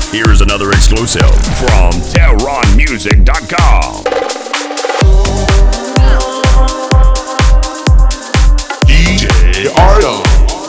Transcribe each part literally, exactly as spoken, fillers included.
Here's another exclusive from Tehran Music dot com. D J Ardo.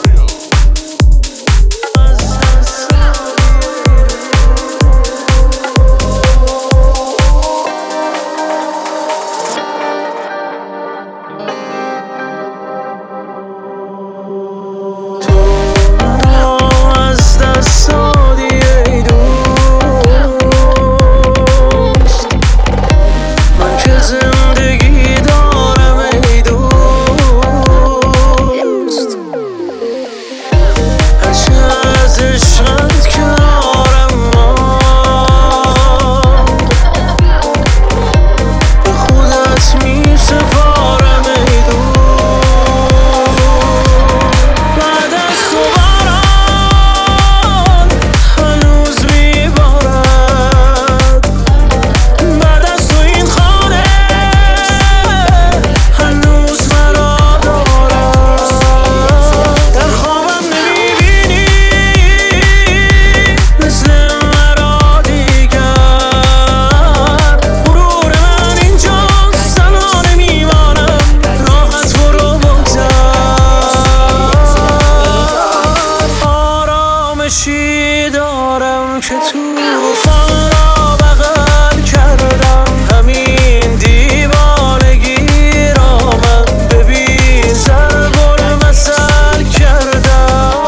که توفان را بغل کردم، همین دیوانگی را من ببین ضرب المثل کردم.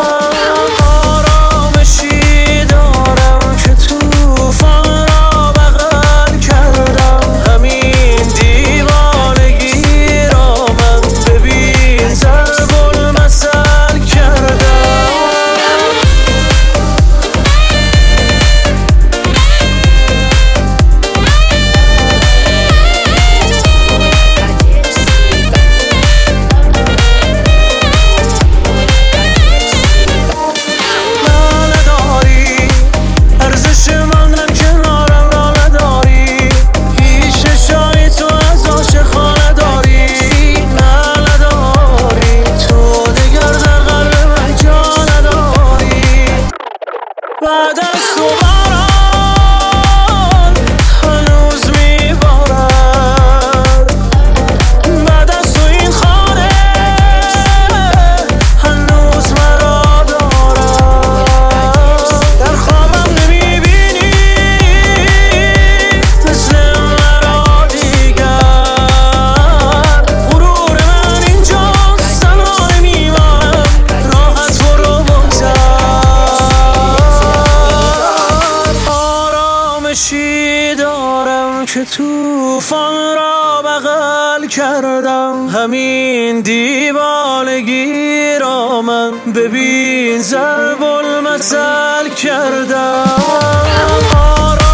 آرامشی دارم که توفان را بغل کردم، همین دیوانگی را من ببین ضرب المثل کردم. بعد از تو باران هنوز میبارد، بعد از تو این خانه هنوز مرا دارد. در خوابم نمیبینی مثل مرا دیگر، غرور من اینجاست تنها نمیمانم، راحت برو بگذر. آرامشی دارم که توفان را بغل کردم، همین دیوانگی را من ببین ضرب المثل کردم.